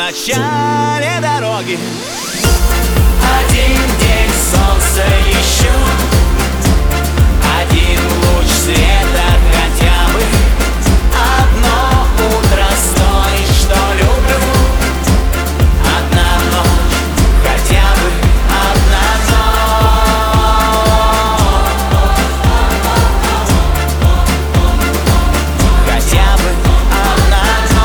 начале дороги. Один день солнца ищу, один луч света хотя бы, одно утро с той, что люблю, одна ночь, хотя бы одна ночь, хотя бы одна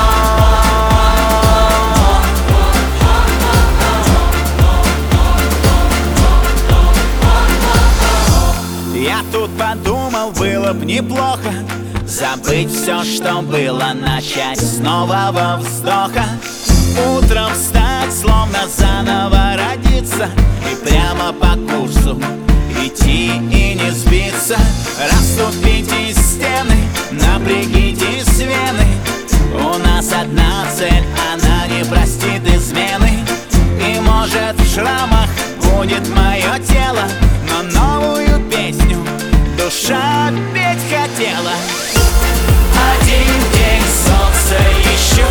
ночь. Я тут подумал, было б неплохо забыть все, что было, начать с нового вздоха. Утром встать, словно заново родиться, и прямо по курсу идти и не сбиться. Расступитесь стены, напрягитесь вены. У нас одна цель, она не простит измены. И может в шрамах будет мое тело, но новую песню душа петь хотела. Один день солнца ищу,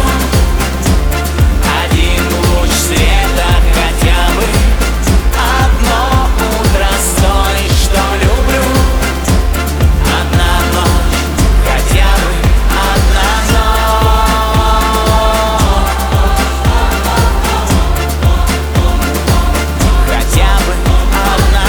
один луч света хотя бы, одно утро с той, что люблю, одна ночь, хотя бы одна ночь, хотя бы одна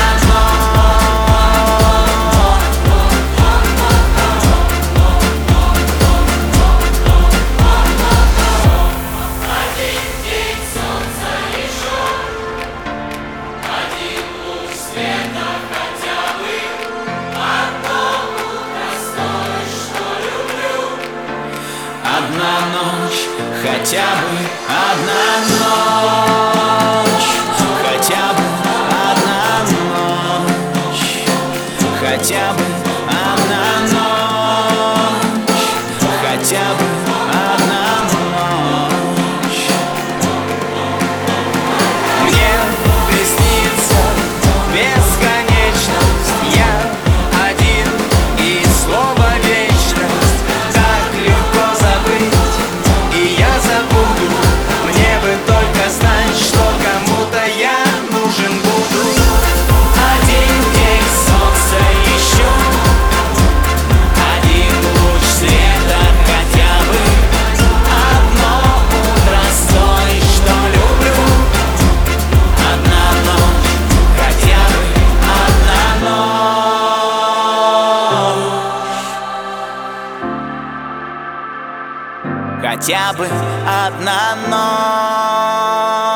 одна ночь, хотя бы одна ночь, хотя бы одна ночь, хотя бы одна ночь, хотя бы одна ночь. Мне приснится бесконечность, я один и слово вечность. Так легко забыть, и я забуду. Мне бы только знать, что кому-то я нужен буду. Один день солнца ищу, один луч света хотя бы, одно утро с той, что люблю, одна ночь, хотя бы одна ночь, хотя бы одна ночь.